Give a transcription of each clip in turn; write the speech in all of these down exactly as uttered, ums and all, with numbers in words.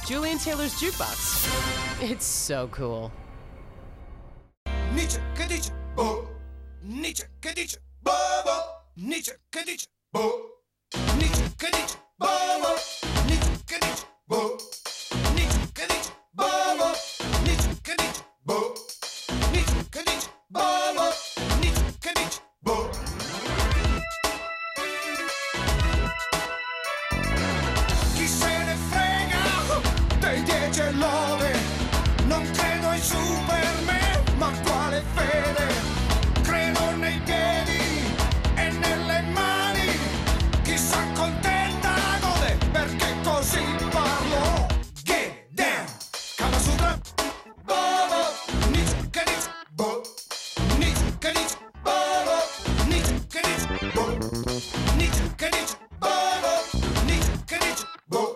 Julian Taylor's Jukebox. It's so cool. Nietzsche che dice boh, Nietzsche che dice boh boh, Nietzsche che dice boh, Nietzsche che dice boh boh, Nietzsche che dice boh, Nietzsche che dice boh boh, Nietzsche che dice boh, Nietzsche che dice boh boh, Nietzsche che dice boh. Chi se ne frega dei dieci e lode, non credo ai Superman, ma quale fede? Credo nei piedi e nelle mani, chi s'accontenta gode, perché così parlo. Get down, Kama Sutra, boh boh, Nietzsche che dice boh, Nietzsche che dice boh boh, Nietzsche che dice boh, Nietzsche che dice boh boh, Nietzsche che dice boh.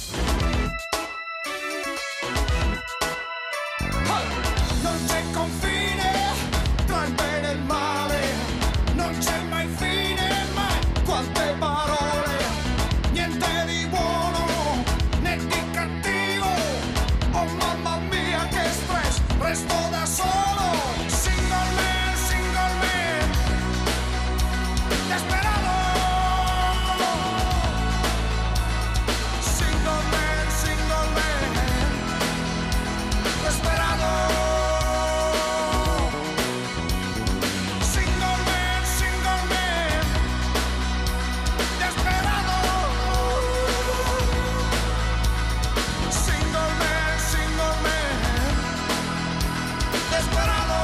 Non c'è confine tra il bene e il male, non c'è mai fine, mai quante parole, niente di buono né di cattivo. Oh mamma mia che stress, resto da solo, single man, single man, desperado. Single man, single man, desperado. Single man, single man, desperado. Single man, single man, desperado.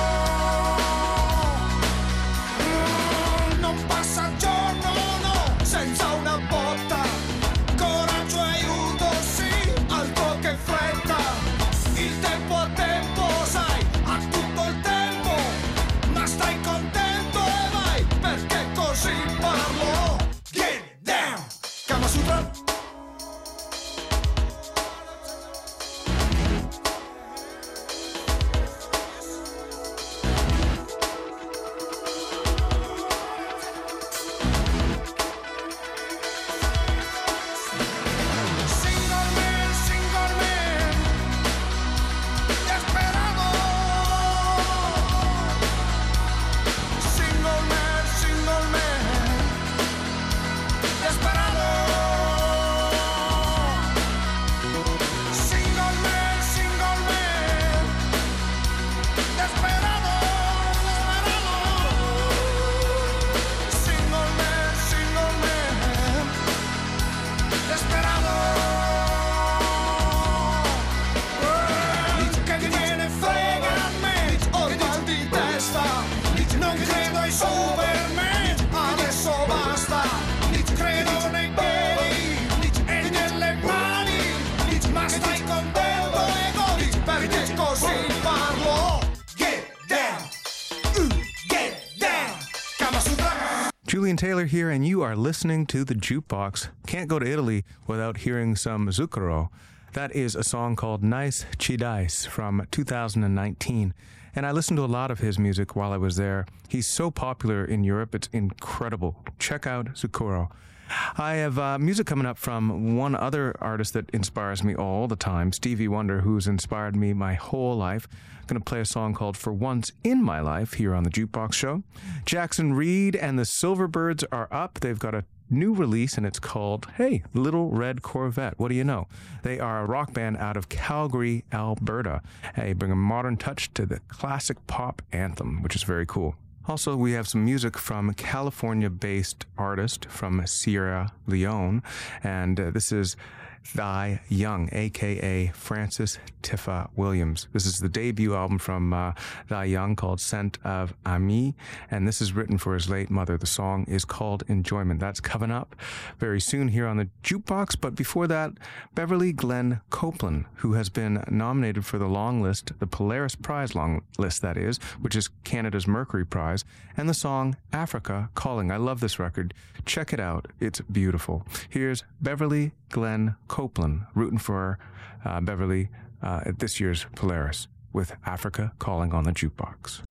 Mm, non passa giorno, no, senza una botta. Coraggio e aiuto, sì, altro che fretta. Il tempo a tempo, sai, ha tutto il tempo, ma stai contento e vai, perché così parlo. Get down, Kama Sutra. Single man, single man, desperado. Single man, single man, desperado. Single man, single man, desperado, desperado. Single man, single man, desperado. Che gliene frega a me, ho il mal di testa, non credo ai Superman, adesso basta. Credo nei piedi e nelle mani, ma stai contento e godi, perché così parlo. Get down, uh, get down, Kama Sutra. Julian Taylor here, and you are listening to The Jukebox. Can't go to Italy without hearing some Zucchero. That is a song called Nice Ci Dice from two thousand nineteen. And I listened to a lot of his music while I was there. He's so popular in Europe, it's incredible. Check out Zucchero. I have uh, music coming up from one other artist that inspires me all the time, Stevie Wonder, who's inspired me my whole life. I'm going to play a song called For Once in My Life here on the Jukebox Show. Jackson Reed and the Silverbirds are up. They've got a new release, and it's called, hey, Little Red Corvette. What do you know? They are a rock band out of Calgary, Alberta. They bring a modern touch to the classic pop anthem, which is very cool. Also, we have some music from California-based artist from Sierra Leone, and uh, this is Thy Young, a k a. Francis Tiffa Williams. This is the debut album from uh, Thy Young called Scent of Ami, and this is written for his late mother. The song is called Enjoyment. That's coming up very soon here on the Jukebox, but before that, Beverly Glenn Copeland, who has been nominated for the long list, the Polaris Prize long list, that is, which is Canada's Mercury Prize, and the song Africa Calling. I love this record. Check it out. It's beautiful. Here's Beverly Glenn Copeland, rooting for uh, Beverly uh, at this year's Polaris with Africa Calling on the Jukebox.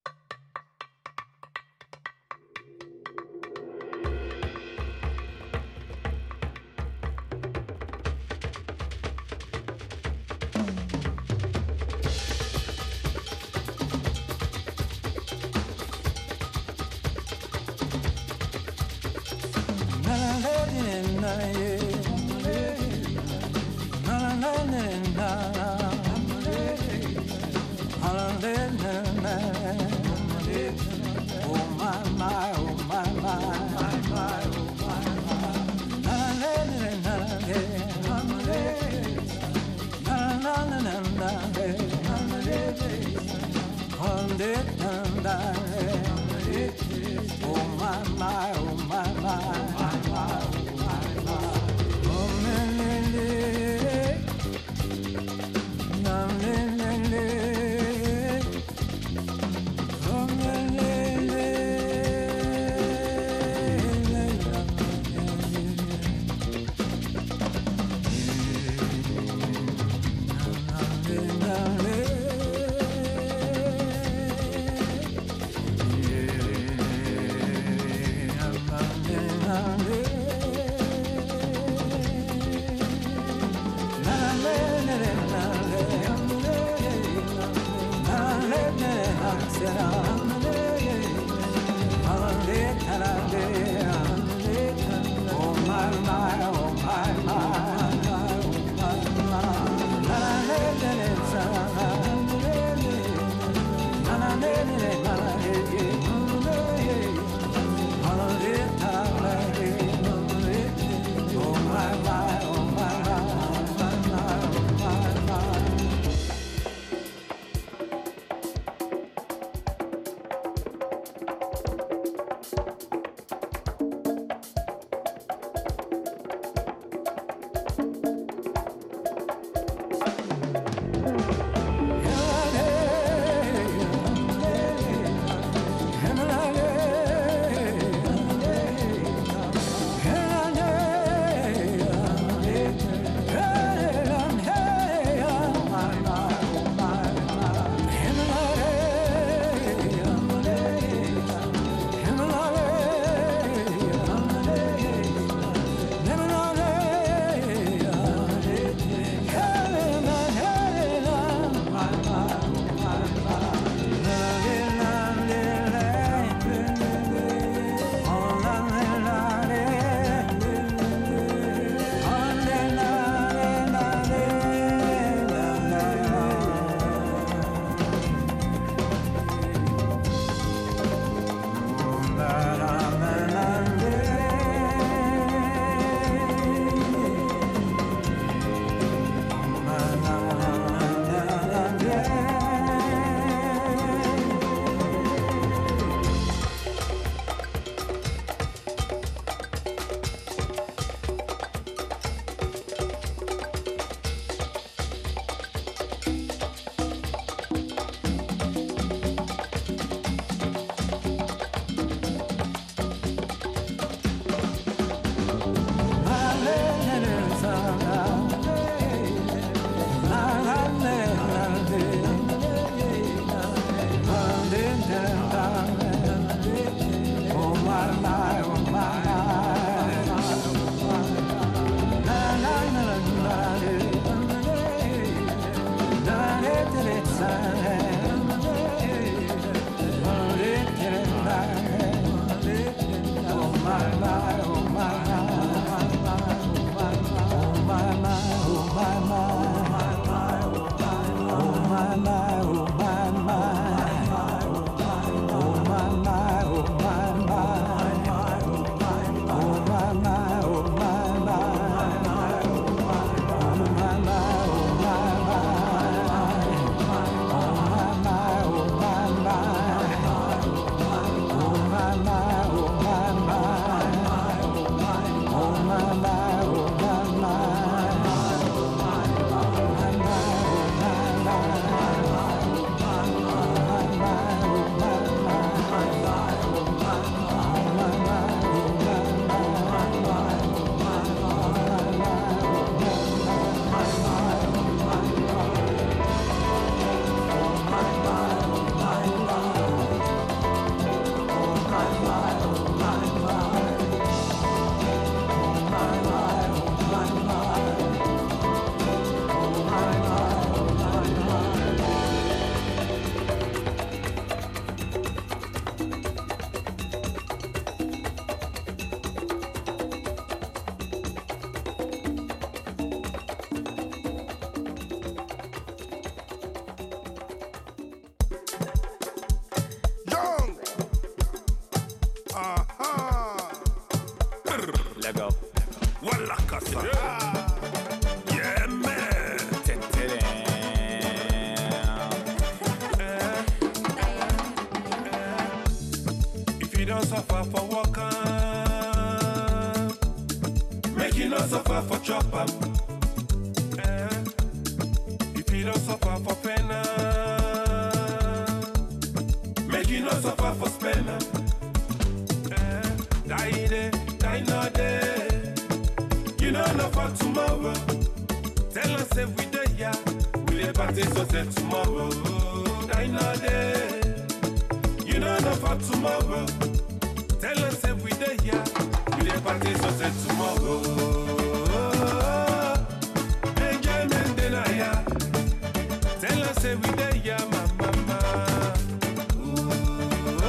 my, suffer for chop am. Eh? If you don't suffer for pen am, make you no suffer for spend am. Eh? Die day, die no day. You know no for tomorrow. Tell us if we dey here, we dey party so say tomorrow. Die no day. You know no for tomorrow. Tell us if we dey here, we dey party so say tomorrow. Enjoyment dey na here. Tell us if we dey here, my mama. Ooh,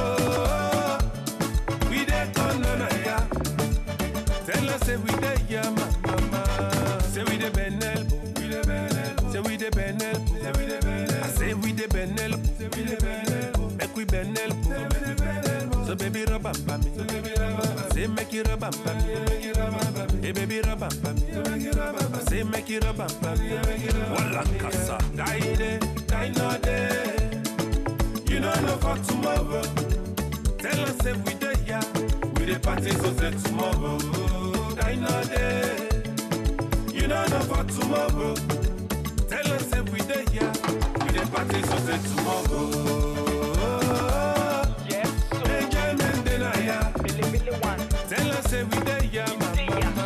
we dey come na here. Tell us if we dey here, my mama. Say we dey bend elbow, we dey bend elbow. Say we dey bend elbow, say we dey bend elbow. I say we dey bend elbow, say we dey bend elbow. Make we bend elbow, say we dey bend elbow. So baby rub am for me, so baby rub am. Say make you rub am for me, make you rub am for me. Hey baby rub am for me, make you rub am. Say make you rub am for me, make you rub am. Walla kasa, die day, die no day. You know no for tomorrow. Tell us if we dey here, we dey party so say tomorrow. Die no day. You know no for tomorrow. Tell us if we dey here, we dey party so say tomorrow. Yes, so Enjoyment dey na here. Billy Billy one. Tell us if we dey here, my mama.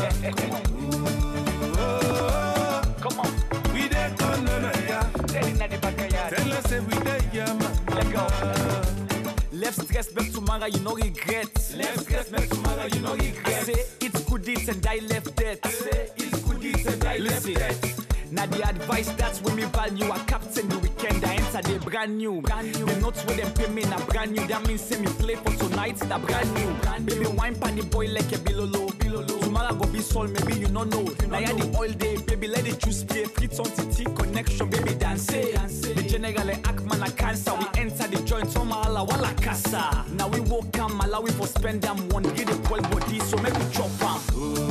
Come on, We dey come na here. tell it na the backyard. Tell us if we dey here, my Let go. mama. Left stress back tomorrow, you no regret. Left stress back tomorrow, you no I regret. say it's good deeds and I left dead. I say it's good deeds and I left Listen, dead. now the advice that's when me value. I captain the weekend, I enter the brand new. Brand new. The notes where them pay me na brand new. That means say me play for tonight, that brand new. Brand Baby wine pan the boy like a bilolo. Bilolo. Tomorrow go be soul, maybe you no know. Now yeah the oil day, baby let the juice play. Fritz on T T connection, baby dance. The general act man a cancer. We enter the joint, so mala wala casa. Now we walk am, allow we for spend them one. Get the boy body, so make we chop am.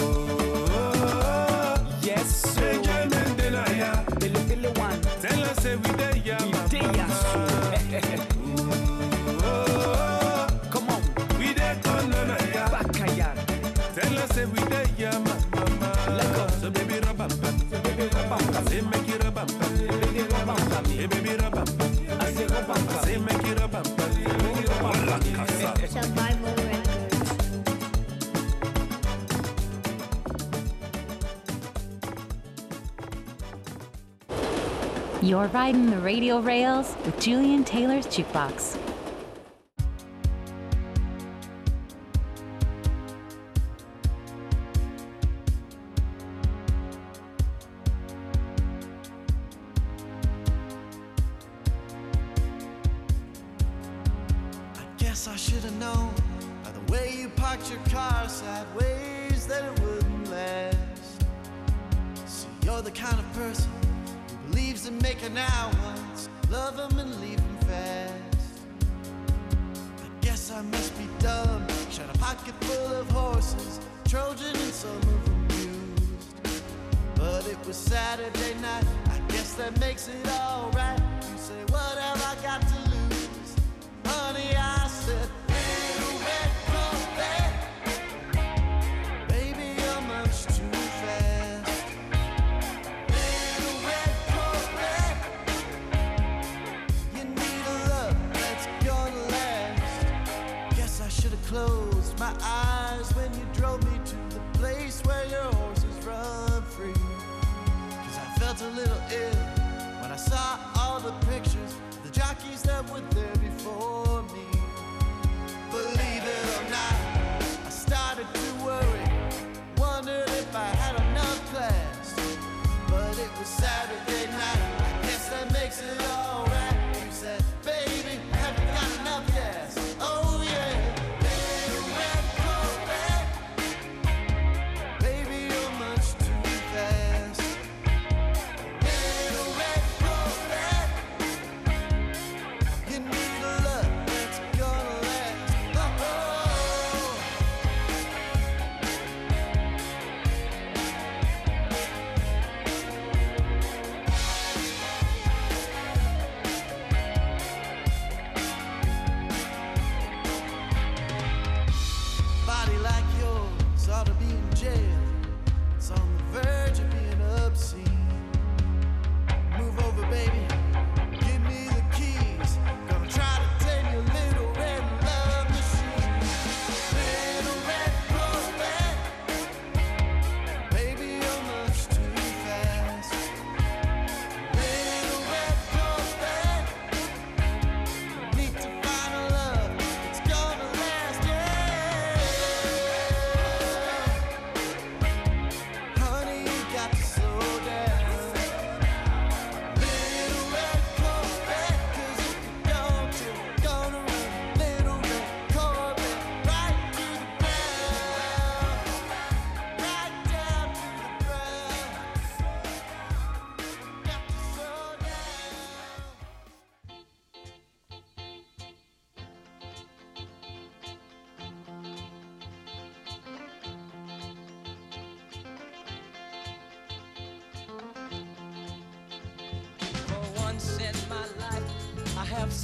Yes, sir. Enjoyment dey na here. Billy Billy one. Tell us if we dey here, my Day mama. Come on, We dey come na here. backyard. Tell us if we dey here, my mama. Let go. So baby rub am for me. So baby rub am for me. Say make you rub am for me. Baby, rub am for me. Hey baby rub am for me. I say rub am for Say make you rub am for me. Walla kasa. Survival Records. You're riding the radio rails with Julian Taylor's Jukebox. I guess I should have known by the way you parked your car sideways that it wouldn't last. See, you're the kind of person who believes in making out once, love them and leave them fast. I guess I must be dumb, shot a pocket full of horses, Trojan and some of them used. But it was Saturday night, I guess that makes it alright. You say, what have I got to lose? Honey, I said, little red Corvette. Baby, you're much too fast. Little red Corvette. You need a love that's gonna last. Guess I should have closed my eyes when you drove me to the place where your horses run free. Cause I felt a little ill when I saw all the pictures of the jockeys that were there before me. Believe it or not, I started to worry, wondered if I had enough class. But it was Saturday night, I guess that makes it alright. You said, baby, have you got enough gas? Oh yeah, little red Corvette. Baby, you're much too fast. Little red Corvette. You need a love that's gonna last. Oh, oh.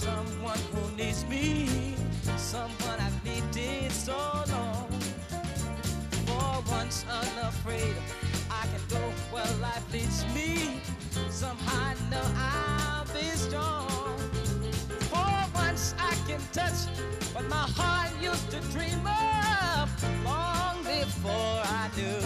someone who needs me, someone I've needed so long. For once unafraid, I can go where life leads me. Somehow I know I'll be strong. For once I can touch what my heart used to dream of long before I knew.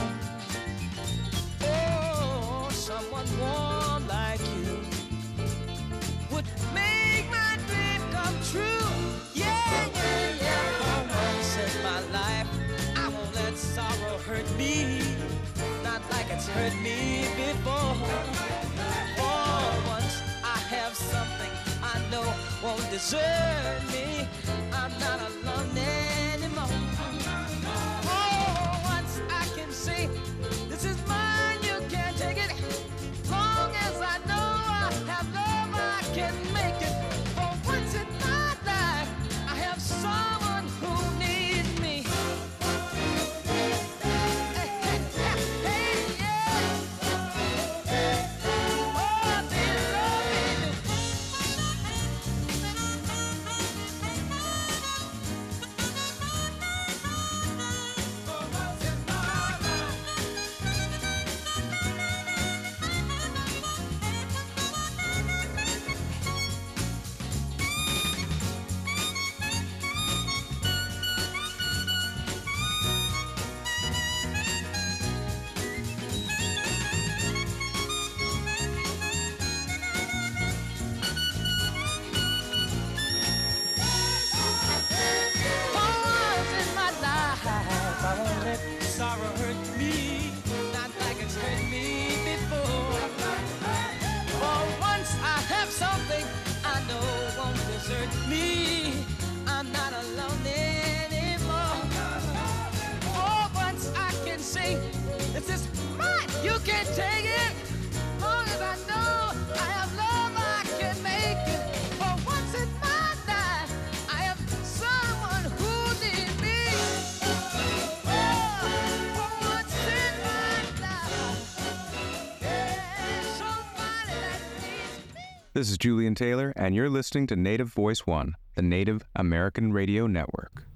Oh, someone warm like you would make my dream come true. Yeah, yeah, yeah. For once in my life, I won't let sorrow hurt me, not like it's hurt me before. For once I have something I know won't desert me. I'm not alone anymore. For once I can say, this is mine, you can't take it. Long as I know I have love, I can make it. For once in my life, I have someone who needs me. Hey, hey, hey, hey, yeah. Oh, they love me. For once in my life. Once in my life, I won't let sorrow hurt me, not like it's hurt me before. For once I have something I know won't desert me. I'm not alone anymore. For once I can say, this is mine, you can't take it. Long as I know I have love, I can make it. For once in my life, I have someone who needs me. Oh, for once in my life, yeah, somebody that needs me. This is Julian Taylor, and you're listening to Native Voice One, the Native American Radio Network.